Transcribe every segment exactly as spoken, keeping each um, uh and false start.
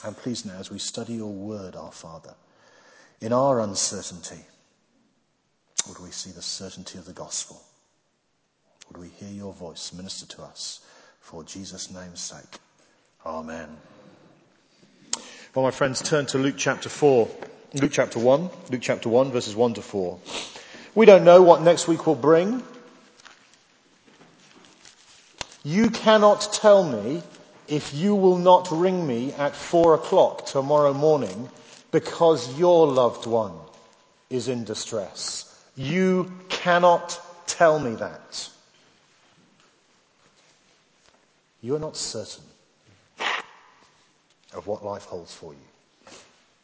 And please now, as we study your word, our Father, in our uncertainty, would we see the certainty of the gospel? Would we hear your voice minister to us for Jesus' name's sake? Amen. Well, my friends, turn to Luke chapter four. Luke chapter one. Luke chapter one, verses one to four. We don't know what next week will bring. You cannot tell me if you will not ring me at four o'clock tomorrow morning because your loved one is in distress. You cannot tell me that. You are not certain of what life holds for you.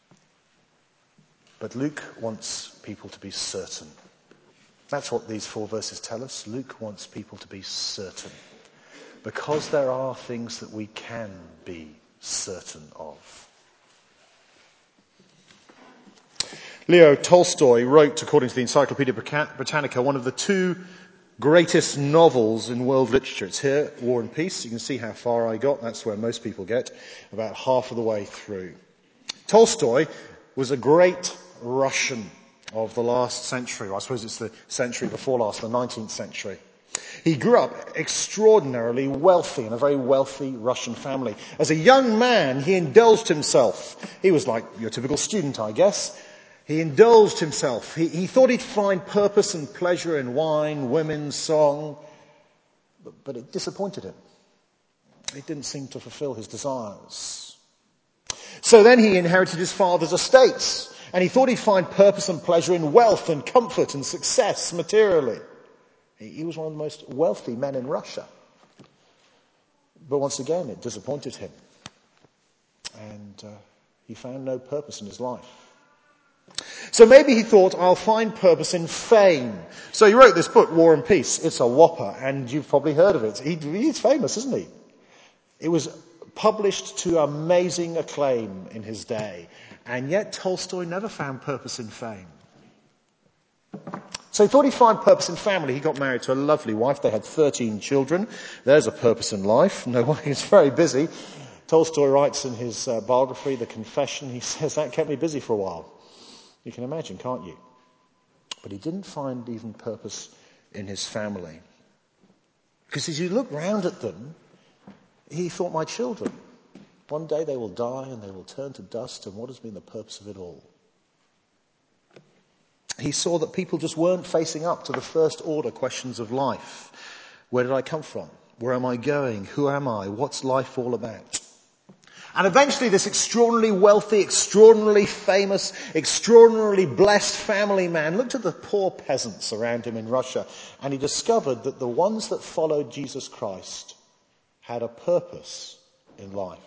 But Luke wants people to be certain. That's what these four verses tell us. Luke wants people to be certain. Because there are things that we can be certain of. Leo Tolstoy wrote, according to the Encyclopedia Britannica, one of the two greatest novels in world literature. It's here, War and Peace. You can see how far I got. That's where most people get, about half of the way through. Tolstoy was a great Russian of the last century. I suppose it's the century before last, the nineteenth century. He grew up extraordinarily wealthy in a very wealthy Russian family. As a young man, he indulged himself. He was like your typical student, I guess. He indulged himself. He, he thought he'd find purpose and pleasure in wine, women, song, but, but it disappointed him. It didn't seem to fulfill his desires. So then he inherited his father's estates, and he thought he'd find purpose and pleasure in wealth and comfort and success materially. He, he was one of the most wealthy men in Russia. But once again, it disappointed him, and uh, he found no purpose in his life. So maybe he thought, I'll find purpose in fame. So he wrote this book, War and Peace. It's a whopper, and you've probably heard of it. He, he's famous, isn't he? It was published to amazing acclaim in his day, and yet Tolstoy never found purpose in fame. So he thought he'd find purpose in family. He got married to a lovely wife. They had thirteen children. There's a purpose in life. No, he's very busy. Tolstoy writes in his uh, biography, The Confession, he says, that kept me busy for a while. You can imagine, can't you? But he didn't find even purpose in his family. Because as you look round at them, he thought, my children, one day they will die and they will turn to dust, and what has been the purpose of it all? He saw that people just weren't facing up to the first order questions of life. Where did I come from? Where am I going? Who am I? What's life all about? And eventually this extraordinarily wealthy, extraordinarily famous, extraordinarily blessed family man looked at the poor peasants around him in Russia, and he discovered that the ones that followed Jesus Christ had a purpose in life.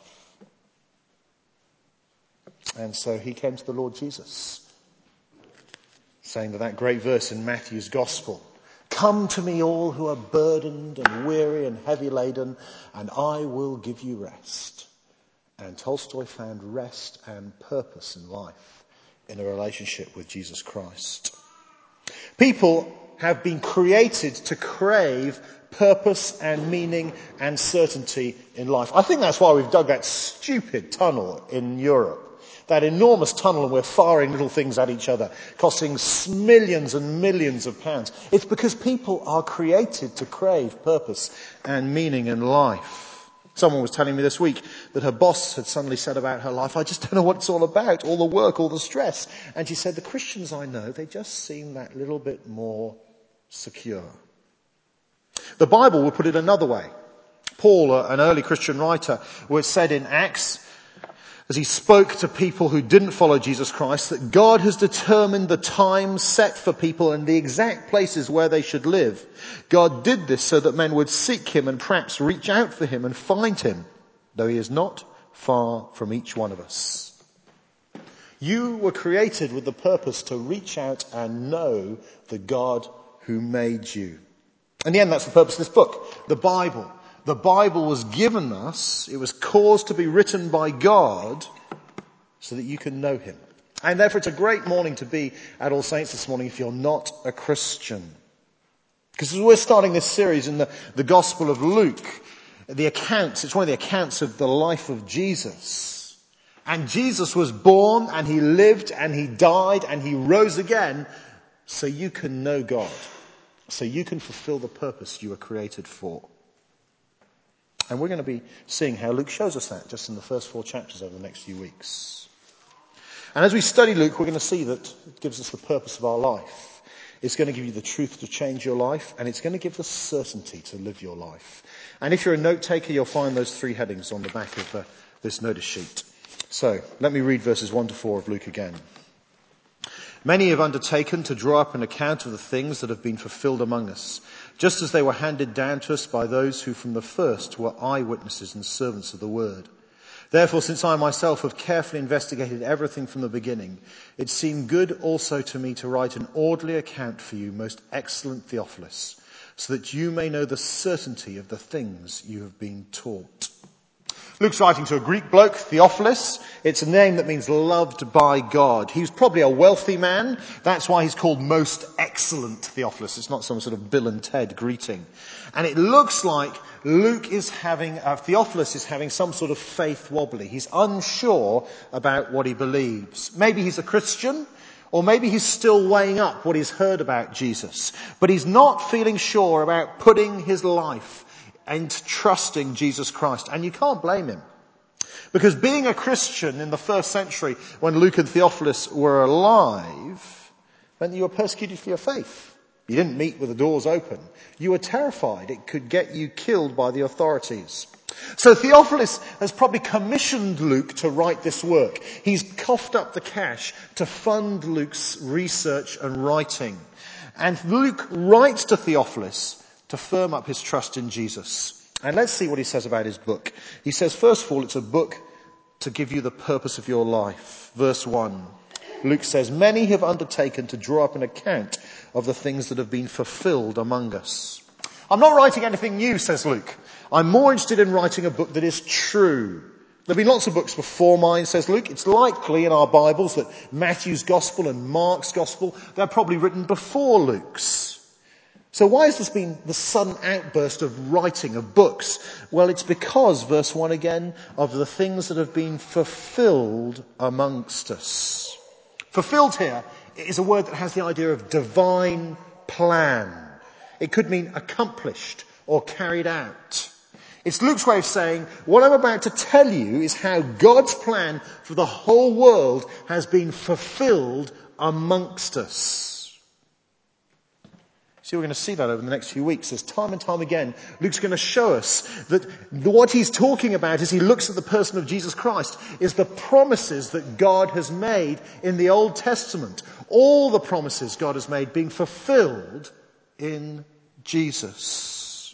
And so he came to the Lord Jesus, saying that that great verse in Matthew's Gospel, come to me all who are burdened and weary and heavy laden, and I will give you rest. And Tolstoy found rest and purpose in life in a relationship with Jesus Christ. People have been created to crave purpose and meaning and certainty in life. I think that's why we've dug that stupid tunnel in Europe. That enormous tunnel, and we're firing little things at each other, costing millions and millions of pounds. It's because people are created to crave purpose and meaning in life. Someone was telling me this week that her boss had suddenly said about her life, I just don't know what it's all about, all the work, all the stress. And she said, the Christians I know, they just seem that little bit more secure. The Bible would put it another way. Paul, an early Christian writer, was said in Acts, as he spoke to people who didn't follow Jesus Christ, that God has determined the time set for people and the exact places where they should live. God did this so that men would seek him and perhaps reach out for him and find him, though he is not far from each one of us. You were created with the purpose to reach out and know the God who made you. In the end, that's the purpose of this book, the Bible. The Bible was given us, it was caused to be written by God so that you can know him. And therefore it's a great morning to be at All Saints this morning if you're not a Christian. Because as we're starting this series in the, the Gospel of Luke, the accounts, it's one of the accounts of the life of Jesus. And Jesus was born and he lived and he died and he rose again so you can know God, so you can fulfill the purpose you were created for. And we're going to be seeing how Luke shows us that just in the first four chapters over the next few weeks. And as we study Luke, we're going to see that it gives us the purpose of our life. It's going to give you the truth to change your life, and it's going to give the certainty to live your life. And if you're a note taker, you'll find those three headings on the back of uh, this notice sheet. So let me read verses one to four of Luke again. Many have undertaken to draw up an account of the things that have been fulfilled among us, just as they were handed down to us by those who from the first were eyewitnesses and servants of the word. Therefore, since I myself have carefully investigated everything from the beginning, it seemed good also to me to write an orderly account for you, most excellent Theophilus, so that you may know the certainty of the things you have been taught. Luke's writing to a Greek bloke, Theophilus. It's a name that means loved by God. He was probably a wealthy man. That's why he's called most excellent Theophilus. It's not some sort of Bill and Ted greeting. And it looks like Luke is having, uh, Theophilus is having some sort of faith wobbly. He's unsure about what he believes. Maybe he's a Christian, or maybe he's still weighing up what he's heard about Jesus. But he's not feeling sure about putting his life and trusting Jesus Christ. And you can't blame him. Because being a Christian in the first century, when Luke and Theophilus were alive, meant that you were persecuted for your faith. You didn't meet with the doors open. You were terrified it could get you killed by the authorities. So Theophilus has probably commissioned Luke to write this work. He's coughed up the cash to fund Luke's research and writing. And Luke writes to Theophilus to firm up his trust in Jesus. And let's see what he says about his book. He says, first of all, it's a book to give you the purpose of your life. Verse one, Luke says, many have undertaken to draw up an account of the things that have been fulfilled among us. I'm not writing anything new, says Luke. I'm more interested in writing a book that is true. There have been lots of books before mine, says Luke. It's likely in our Bibles that Matthew's Gospel and Mark's Gospel, they're probably written before Luke's. So why has this been the sudden outburst of writing of books? Well, it's because, verse one again, of the things that have been fulfilled amongst us. Fulfilled here is a word that has the idea of divine plan. It could mean accomplished or carried out. It's Luke's way of saying, what I'm about to tell you is how God's plan for the whole world has been fulfilled amongst us. See, we're going to see that over the next few weeks. As time and time again, Luke's going to show us that what he's talking about as he looks at the person of Jesus Christ is the promises that God has made in the Old Testament. All the promises God has made being fulfilled in Jesus.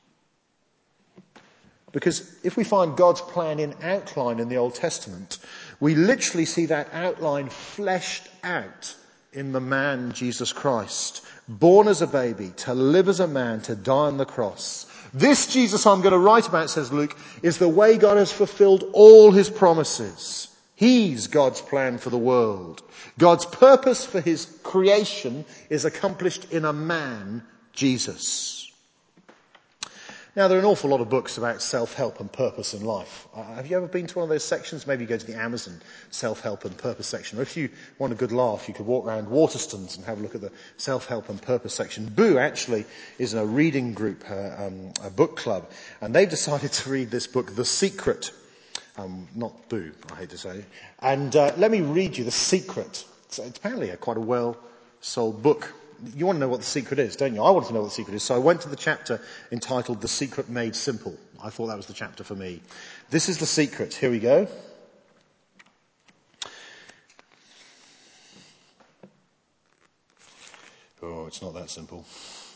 Because if we find God's plan in outline in the Old Testament, we literally see that outline fleshed out in the man Jesus Christ. Born as a baby, to live as a man, to die on the cross. This Jesus I'm going to write about, says Luke, is the way God has fulfilled all his promises. He's God's plan for the world. God's purpose for his creation is accomplished in a man, Jesus. Now, there are an awful lot of books about self-help and purpose in life. Uh, have you ever been to one of those sections? Maybe you go to the Amazon self-help and purpose section. Or if you want a good laugh, you could walk around Waterstones and have a look at the self-help and purpose section. Boo actually is a reading group, uh, um, a book club, and they've decided to read this book, The Secret. Um, not Boo, I hate to say. And uh, let me read you The Secret. It's, it's apparently a quite a well-sold book. You want to know what The Secret is, don't you? I want to know what The Secret is. So I went to the chapter entitled The Secret Made Simple. I thought that was the chapter for me. This is The Secret. Here we go. Oh, it's not that simple.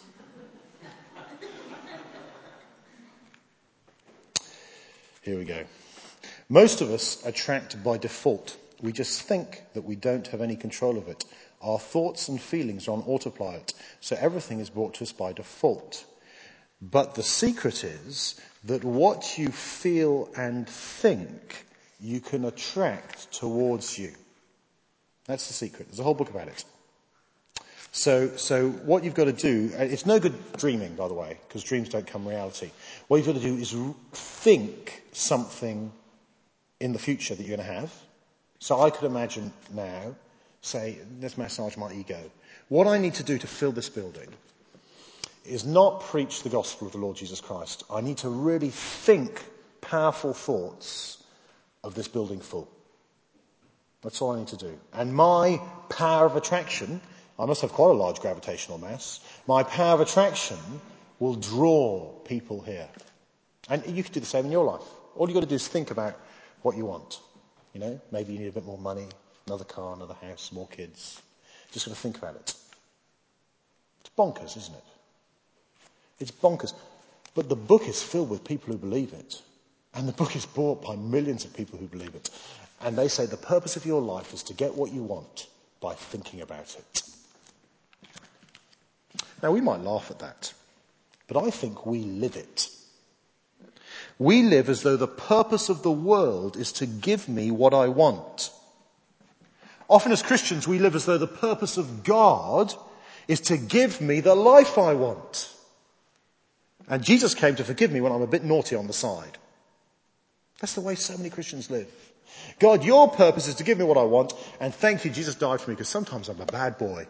Here we go. Most of us attract by default. We just think that we don't have any control of it. Our thoughts and feelings are on autopilot, so everything is brought to us by default. But the secret is that what you feel and think, you can attract towards you. That's the secret. There's a whole book about it. So, so what you've got to do, it's no good dreaming, by the way, because dreams don't come reality. What you've got to do is think something in the future that you're going to have. So I could imagine now, say, let's massage my ego. What I need to do to fill this building is not preach the gospel of the Lord Jesus Christ. I need to really think powerful thoughts of this building full. That's all I need to do. And my power of attraction, I must have quite a large gravitational mass, my power of attraction will draw people here. And you can do the same in your life. All you've got to do is think about what you want. You know, maybe you need a bit more money, another car, another house, more kids. Just got to think about it. It's bonkers, isn't it? It's bonkers. But the book is filled with people who believe it. And the book is bought by millions of people who believe it. And they say the purpose of your life is to get what you want by thinking about it. Now, we might laugh at that, but I think we live it. We live as though the purpose of the world is to give me what I want. Often as Christians, we live as though the purpose of God is to give me the life I want. And Jesus came to forgive me when I'm a bit naughty on the side. That's the way so many Christians live. God, your purpose is to give me what I want, and thank you, Jesus died for me, because sometimes I'm a bad boy.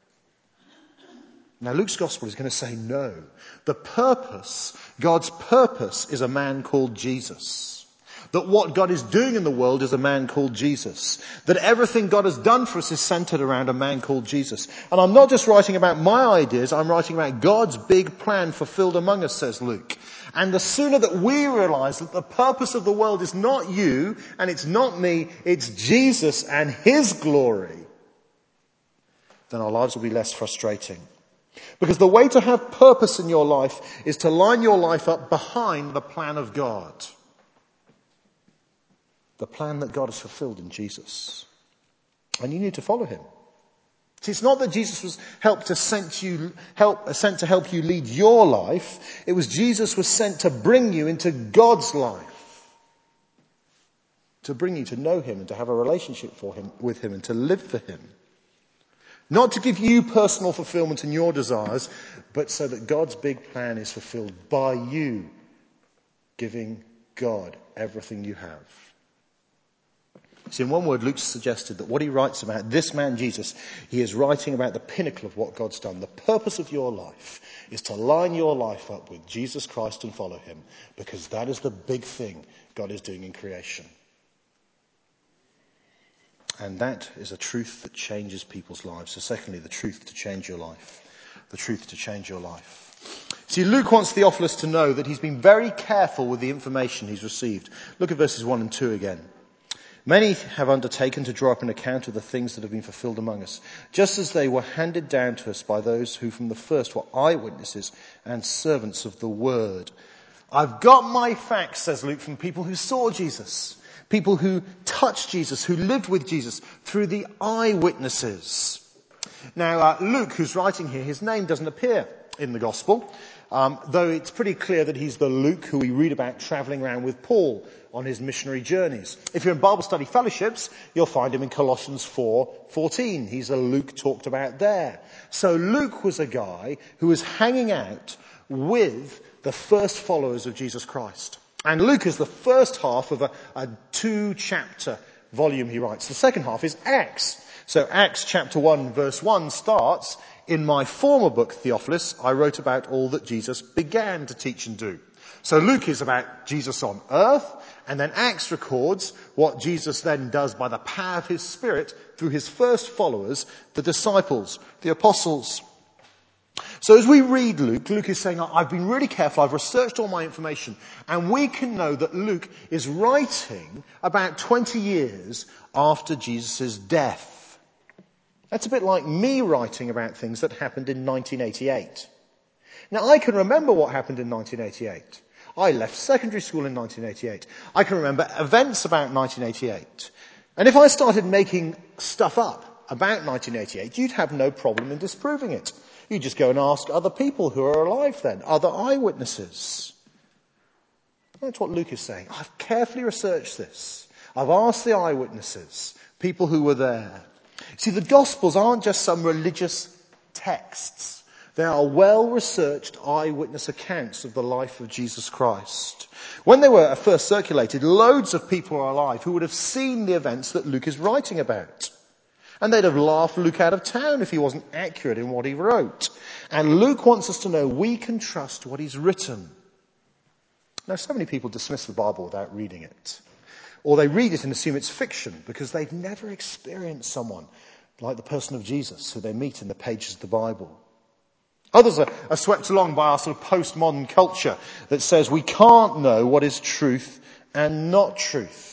Now, Luke's gospel is going to say no. The purpose, God's purpose, is a man called Jesus. That what God is doing in the world is a man called Jesus. That everything God has done for us is centered around a man called Jesus. And I'm not just writing about my ideas, I'm writing about God's big plan fulfilled among us, says Luke. And the sooner that we realize that the purpose of the world is not you and it's not me, it's Jesus and his glory, then our lives will be less frustrating. Because the way to have purpose in your life is to line your life up behind the plan of God. The plan that God has fulfilled in Jesus. And you need to follow him. See, it's not that Jesus was helped to sent you help sent to help you lead your life. It was Jesus was sent to bring you into God's life. To bring you to know him and to have a relationship for him with him and to live for him. Not to give you personal fulfillment in your desires, but so that God's big plan is fulfilled by you giving God everything you have. See, in one word, Luke suggested that what he writes about this man Jesus, he is writing about the pinnacle of what God's done. The purpose of your life is to line your life up with Jesus Christ and follow him, because that is the big thing God is doing in creation. And that is a truth that changes people's lives. So secondly, the truth to change your life. The truth to change your life. See, Luke wants Theophilus to know that he's been very careful with the information he's received. Look at verses one and two again. Many have undertaken to draw up an account of the things that have been fulfilled among us, just as they were handed down to us by those who from the first were eyewitnesses and servants of the word. I've got my facts, says Luke, from people who saw Jesus, people who touched Jesus, who lived with Jesus, through the eyewitnesses. Now, uh, Luke, who's writing here, his name doesn't appear in the gospel, um, though it's pretty clear that he's the Luke who we read about travelling around with Paul on his missionary journeys. If you're in Bible study fellowships, you'll find him in Colossians four fourteen. He's a Luke talked about there. So Luke was a guy who was hanging out with the first followers of Jesus Christ. And Luke is the first half of a, a two-chapter volume he writes. The second half is Acts. So Acts chapter one verse one starts, "In my former book, Theophilus, I wrote about all that Jesus began to teach and do." So Luke is about Jesus on earth, and then Acts records what Jesus then does by the power of his Spirit through his first followers, the disciples, the apostles. So as we read Luke, Luke is saying, I've been really careful, I've researched all my information, and we can know that Luke is writing about twenty years after Jesus' death. That's a bit like me writing about things that happened in nineteen eighty-eight. Now, I can remember what happened in nineteen eighty-eight. I left secondary school in nineteen eighty-eight. I can remember events about nineteen eighty-eight. And if I started making stuff up about nineteen eighty-eight, you'd have no problem in disproving it. You just go and ask other people who are alive then, other eyewitnesses. That's what Luke is saying. I've carefully researched this. I've asked the eyewitnesses, people who were there. See, the Gospels aren't just some religious texts. They are well-researched eyewitness accounts of the life of Jesus Christ. When they were first circulated, loads of people are alive who would have seen the events that Luke is writing about. And they'd have laughed Luke out of town if he wasn't accurate in what he wrote. And Luke wants us to know we can trust what he's written. Now, so many people dismiss the Bible without reading it. Or they read it and assume it's fiction because they've never experienced someone like the person of Jesus who they meet in the pages of the Bible. Others are, are swept along by our sort of postmodern culture that says we can't know what is truth and not truth.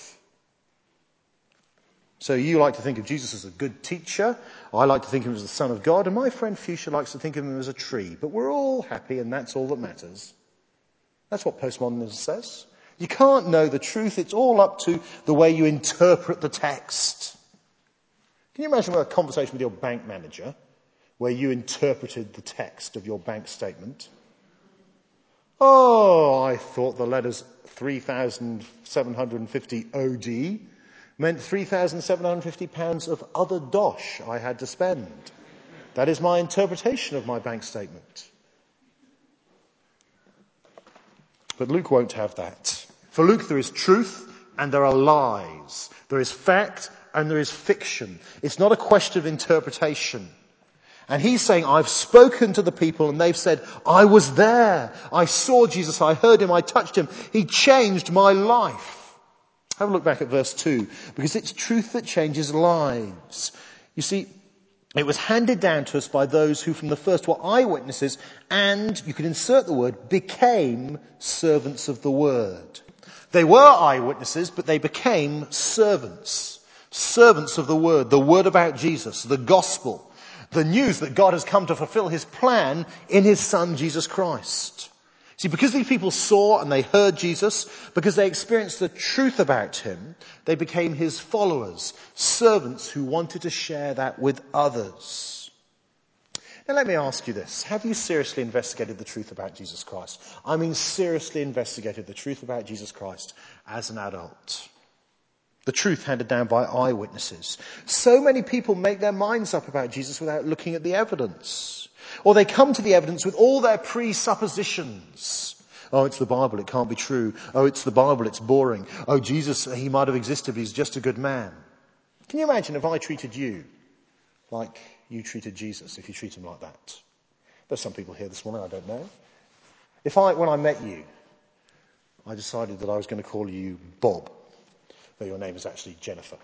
So you like to think of Jesus as a good teacher. I like to think of him as the Son of God. And my friend Fuchsia likes to think of him as a tree. But we're all happy and that's all that matters. That's what postmodernism says. You can't know the truth. It's all up to the way you interpret the text. Can you imagine a conversation with your bank manager where you interpreted the text of your bank statement? Oh, I thought the letters three thousand seven hundred fifty O D meant three thousand seven hundred fifty pounds of other dosh I had to spend. That is my interpretation of my bank statement. But Luke won't have that. For Luke there is truth and there are lies. There is fact and there is fiction. It's not a question of interpretation. And he's saying, I've spoken to the people and they've said, I was there. I saw Jesus. I heard him. I touched him. He changed my life. Have a look back at verse two, because it's truth that changes lives. You see, it was handed down to us by those who from the first were eyewitnesses and, you can insert the word, became servants of the word. They were eyewitnesses, but they became servants. Servants of the word, the word about Jesus, the gospel, the news that God has come to fulfill his plan in his son, Jesus Christ. See, because these people saw and they heard Jesus, because they experienced the truth about him, they became his followers, servants who wanted to share that with others. Now let me ask you this. Have you seriously investigated the truth about Jesus Christ? I mean seriously investigated the truth about Jesus Christ as an adult. The truth handed down by eyewitnesses. So many people make their minds up about Jesus without looking at the evidence. Or they come to the evidence with all their presuppositions. Oh, it's the Bible, it can't be true. Oh, it's the Bible, it's boring. Oh, Jesus, he might have existed, but he's just a good man. Can you imagine if I treated you like you treated Jesus, if you treat him like that? There's some people here this morning, I don't know. If I, when I met you, I decided that I was going to call you Bob, though your name is actually Jennifer.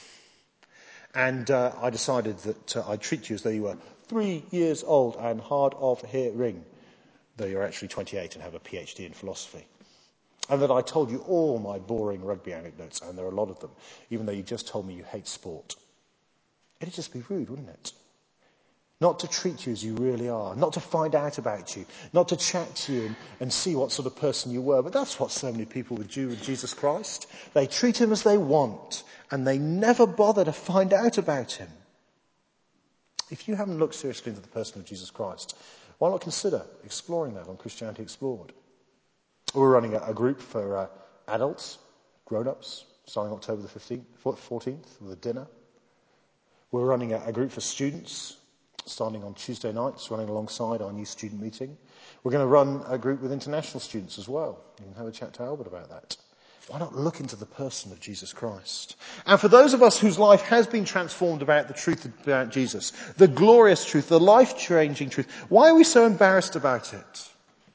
And uh, I decided that uh, I'd treat you as though you were three years old and hard of hearing, though you're actually twenty-eight and have a PhD in philosophy. And that I told you all my boring rugby anecdotes, and there are a lot of them, even though you just told me you hate sport. It'd just be rude, wouldn't it? Not to treat you as you really are, not to find out about you, not to chat to you and, and see what sort of person you were. But that's what so many people would do with Jesus Christ. They treat him as they want, and they never bother to find out about him. If you haven't looked seriously into the person of Jesus Christ, why not consider exploring that on Christianity Explored? We're running a, a group for uh, adults, grown-ups, starting October the fifteenth, fourteenth with a dinner. We're running a, a group for students, starting on Tuesday nights, running alongside our new student meeting. We're going to run a group with international students as well. You can have a chat to Albert about that. Why not look into the person of Jesus Christ? And for those of us whose life has been transformed about the truth about Jesus, the glorious truth, the life-changing truth, why are we so embarrassed about it?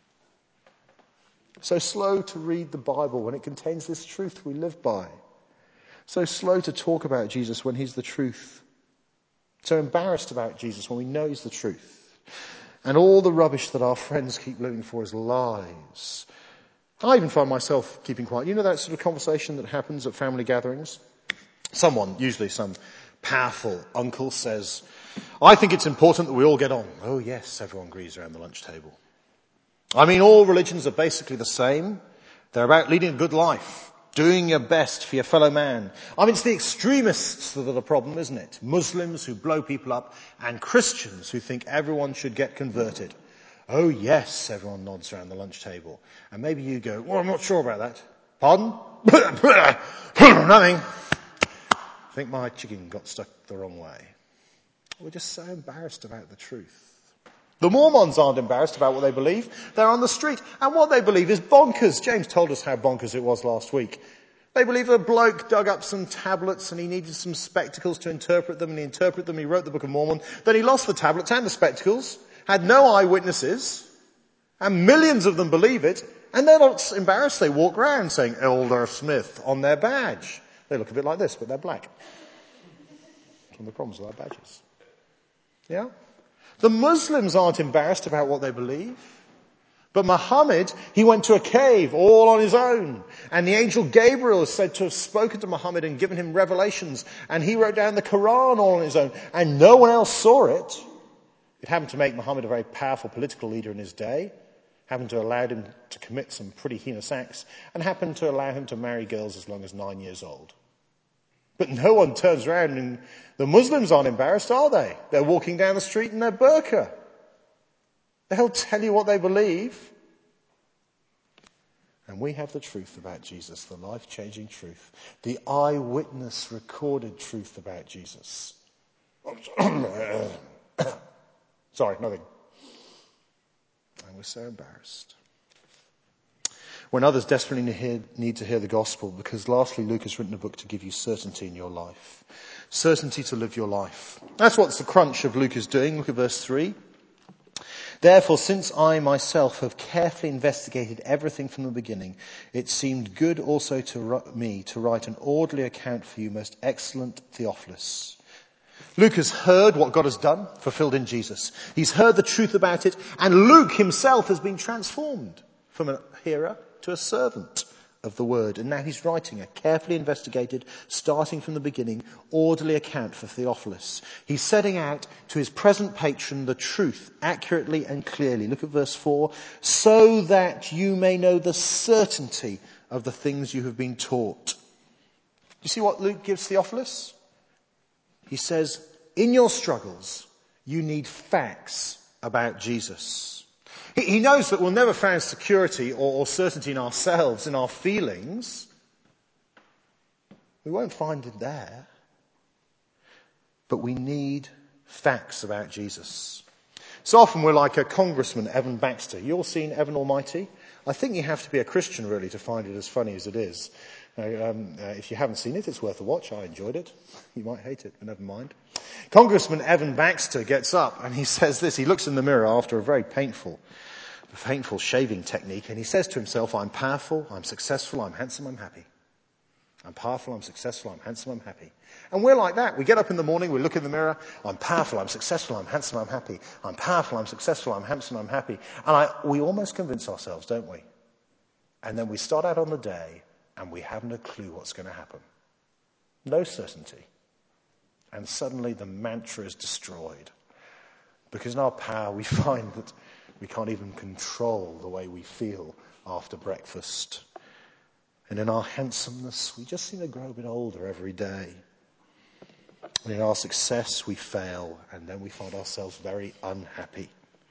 So slow to read the Bible when it contains this truth we live by. So slow to talk about Jesus when he's the truth. So embarrassed about Jesus when we know he's the truth. And all the rubbish that our friends keep living for is lies. I even find myself keeping quiet. You know that sort of conversation that happens at family gatherings? Someone, usually some powerful uncle, says, I think it's important that we all get on. Oh yes, everyone agrees around the lunch table. I mean, all religions are basically the same. They're about leading a good life, doing your best for your fellow man. I mean, it's the extremists that are the problem, isn't it? Muslims who blow people up and Christians who think everyone should get converted. Oh yes, everyone nods around the lunch table. And maybe you go, well, I'm not sure about that. Pardon? Nothing. I think my chicken got stuck the wrong way. We're just so embarrassed about the truth. The Mormons aren't embarrassed about what they believe. They're on the street. And what they believe is bonkers. James told us how bonkers it was last week. They believe a bloke dug up some tablets and he needed some spectacles to interpret them, and he interpreted them. He wrote the Book of Mormon. Then he lost the tablets and the spectacles, had no eyewitnesses, and millions of them believe it. And they're not embarrassed. They walk around saying Elder Smith on their badge. They look a bit like this, but they're black. That's one of the problems with our badges. Yeah? The Muslims aren't embarrassed about what they believe. But Muhammad, he went to a cave all on his own. And the angel Gabriel is said to have spoken to Muhammad and given him revelations. And he wrote down the Quran all on his own. And no one else saw it. It happened to make Muhammad a very powerful political leader in his day. Happened to allow him to commit some pretty heinous acts. And happened to allow him to marry girls as long as nine years old. But no one turns around, and the Muslims aren't embarrassed, are they? They're walking down the street in their burqa. They'll tell you what they believe. And we have the truth about Jesus, the life-changing truth, the eyewitness recorded truth about Jesus. Sorry, nothing. And we're so embarrassed. When others desperately need to hear the gospel, because lastly, Luke has written a book to give you certainty in your life. Certainty to live your life. That's what the crunch of Luke is doing. Look at verse three. Therefore, since I myself have carefully investigated everything from the beginning, it seemed good also to me to write an orderly account for you, most excellent Theophilus. Luke has heard what God has done, fulfilled in Jesus. He's heard the truth about it, and Luke himself has been transformed from a hearer to a servant of the word. And now he's writing a carefully investigated, starting from the beginning, orderly account for Theophilus. He's setting out to his present patron the truth accurately and clearly. Look at verse four. So that you may know the certainty of the things you have been taught. You see what Luke gives Theophilus? He says, in your struggles, you need facts about Jesus. He knows that we'll never find security or certainty in ourselves, in our feelings. We won't find it there. But we need facts about Jesus. So often we're like a Congressman, Evan Baxter. You all seen Evan Almighty? I think you have to be a Christian, really, to find it as funny as it is. Now, um, uh, if you haven't seen it, it's worth a watch. I enjoyed it. You might hate it, but never mind. Congressman Evan Baxter gets up and he says this. He looks in the mirror after a very painful, painful shaving technique, and he says to himself, I'm powerful, I'm successful, I'm handsome, I'm happy. I'm powerful, I'm successful, I'm handsome, I'm happy. And we're like that. We get up in the morning, we look in the mirror, I'm powerful, I'm successful, I'm handsome, I'm happy. I'm powerful, I'm successful, I'm handsome, I'm happy. And I, we almost convince ourselves, don't we? And then we start out on the day, and we haven't a clue what's going to happen. No certainty. And suddenly the mantra is destroyed. Because in our power we find that we can't even control the way we feel after breakfast. And in our handsomeness, we just seem to grow a bit older every day. And in our success, we fail, and then we find ourselves very unhappy.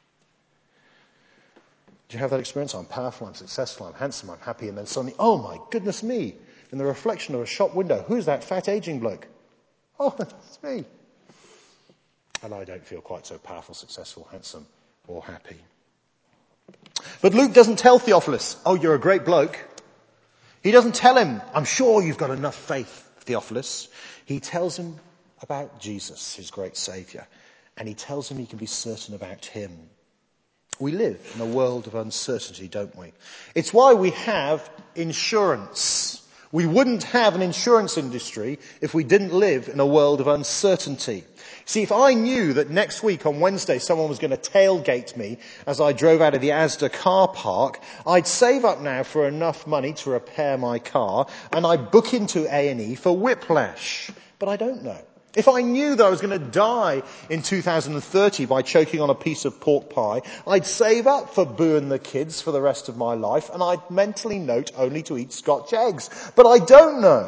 Do you have that experience? I'm powerful, I'm successful, I'm handsome, I'm happy, and then suddenly, oh my goodness me, in the reflection of a shop window, who's that fat aging bloke? Oh, it's me. And I don't feel quite so powerful, successful, handsome, or happy. But Luke doesn't tell Theophilus, oh, you're a great bloke. He doesn't tell him, I'm sure you've got enough faith, Theophilus. He tells him about Jesus, his great Saviour. And he tells him he can be certain about him. We live in a world of uncertainty, don't we? It's why we have insurance. We wouldn't have an insurance industry if we didn't live in a world of uncertainty. See, if I knew that next week on Wednesday someone was going to tailgate me as I drove out of the Asda car park, I'd save up now for enough money to repair my car, and I'd book into A and E for whiplash. But I don't know. If I knew that I was going to die in two thousand thirty by choking on a piece of pork pie, I'd save up for Boo and the kids for the rest of my life, and I'd mentally note only to eat Scotch eggs. But I don't know.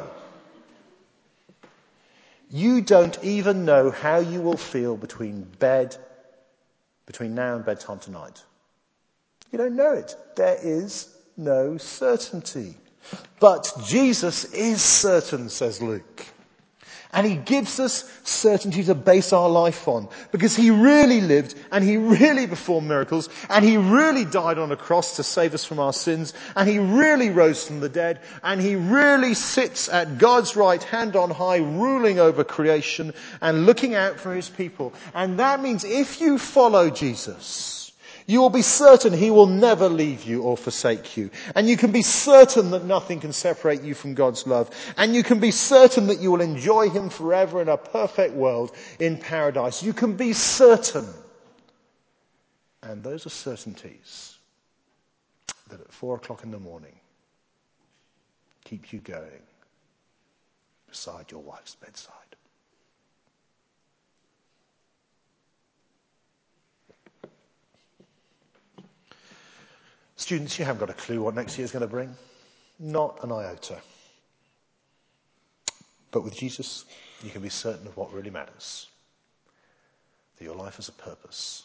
You don't even know how you will feel between bed, between now and bedtime tonight. You don't know it. There is no certainty. But Jesus is certain, says Luke. And he gives us certainty to base our life on, because he really lived and he really performed miracles and he really died on a cross to save us from our sins and he really rose from the dead and he really sits at God's right hand on high, ruling over creation and looking out for his people. And that means if you follow Jesus, you will be certain he will never leave you or forsake you. And you can be certain that nothing can separate you from God's love. And you can be certain that you will enjoy him forever in a perfect world in paradise. You can be certain. And those are certainties that at four o'clock in the morning keep you going beside your wife's bedside. Students, you haven't got a clue what next year's going to bring. Not an iota. But with Jesus, you can be certain of what really matters. That your life has a purpose.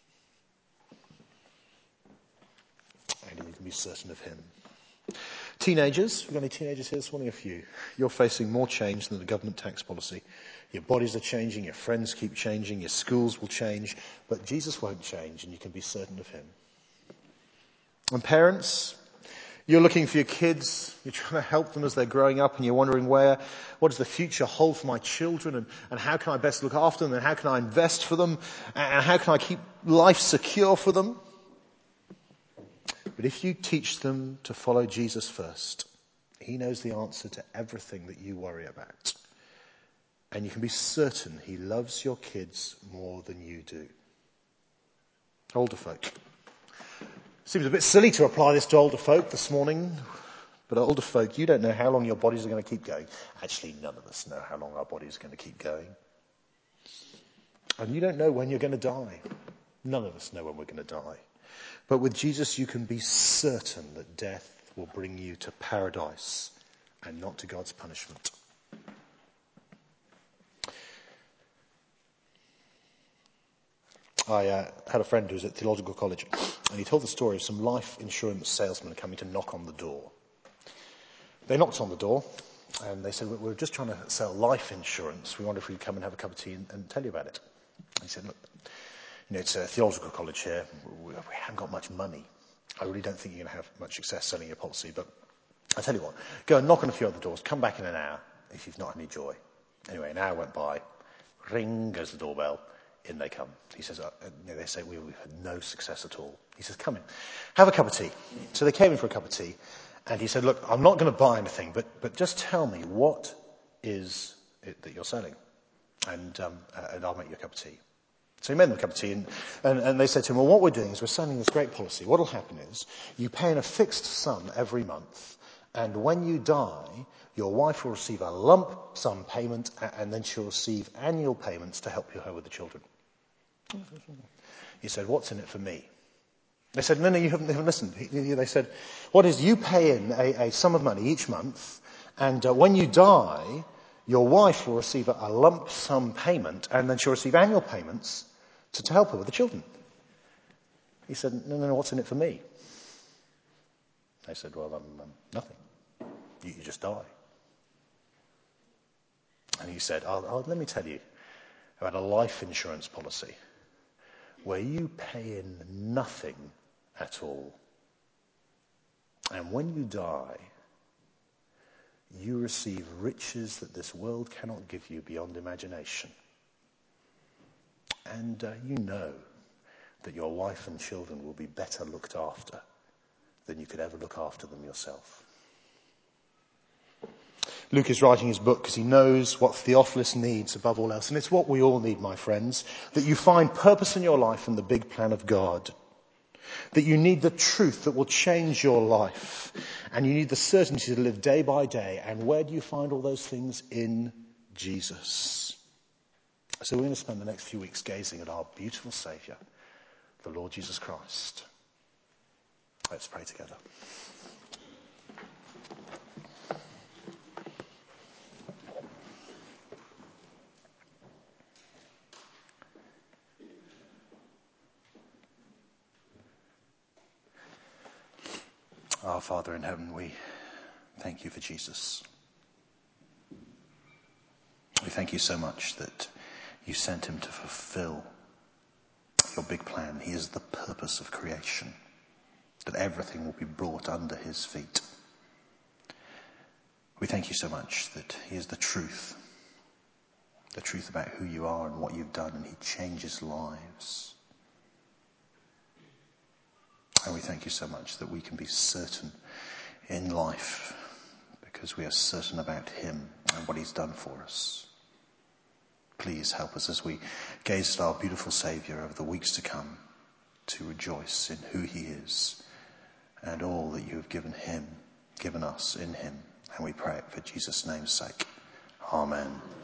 And you can be certain of him. Teenagers, we've got any teenagers here this morning? A few. You're facing more change than the government tax policy. Your bodies are changing, your friends keep changing, your schools will change. But Jesus won't change and you can be certain of him. And parents, you're looking for your kids, you're trying to help them as they're growing up and you're wondering where, what does the future hold for my children and, and how can I best look after them and how can I invest for them and how can I keep life secure for them? But if you teach them to follow Jesus first, he knows the answer to everything that you worry about. And you can be certain he loves your kids more than you do. Older folk. Seems a bit silly to apply this to older folk this morning, but older folk, you don't know how long your bodies are going to keep going. Actually, none of us know how long our bodies are going to keep going. And you don't know when you're going to die. None of us know when we're going to die. But with Jesus, you can be certain that death will bring you to paradise and not to God's punishment. I uh, had a friend who was at theological college, and he told the story of some life insurance salesmen coming to knock on the door. They knocked on the door, and they said, we're just trying to sell life insurance. We wonder if we could come and have a cup of tea and, and tell you about it. And he said, look, you know, it's a theological college here. We, we haven't got much money. I really don't think you're going to have much success selling your policy, but I'll tell you what, go and knock on a few other doors, come back in an hour if you've not had any joy. Anyway, an hour went by, ring goes the doorbell. In they come. He says, uh, you know, they say, we, we've had no success at all. He says, come in, have a cup of tea. So they came in for a cup of tea, and he said, look, I'm not going to buy anything, but, but just tell me, what is it that you're selling? And, um, uh, and I'll make you a cup of tea. So he made them a cup of tea, and, and, and they said to him, well, what we're doing is we're selling this great policy. What will happen is you pay in a fixed sum every month, and when you die, your wife will receive a lump sum payment, and then she'll receive annual payments to help you her with the children. He said, what's in it for me? They said, no, no, you haven't, you haven't listened. He, they said, what is, you pay in a, a sum of money each month, and uh, when you die, your wife will receive a, a lump sum payment, and then she'll receive annual payments to, to help her with the children. He said, no, no, no, what's in it for me? They said, well, um, um, nothing. You, you just die. And he said, oh, oh, let me tell you about a life insurance policy where you pay in nothing at all. And when you die, you receive riches that this world cannot give you beyond imagination. And uh, you know that your wife and children will be better looked after than you could ever look after them yourself. Luke is writing his book because he knows what Theophilus needs above all else. And it's what we all need, my friends, that you find purpose in your life and the big plan of God. That you need the truth that will change your life. And you need the certainty to live day by day. And where do you find all those things? In Jesus. So we're going to spend the next few weeks gazing at our beautiful Saviour, the Lord Jesus Christ. Let's pray together. Our Father in heaven, we thank you for Jesus. We thank you so much that you sent him to fulfill your big plan. He is the purpose of creation, that everything will be brought under his feet. We thank you so much that he is the truth, the truth about who you are and what you've done, and he changes lives. And we thank you so much that we can be certain in life because we are certain about him and what he's done for us. Please help us as we gaze at our beautiful Saviour over the weeks to come to rejoice in who he is and all that you have given him, given us in him. And we pray it for Jesus' name's sake. Amen.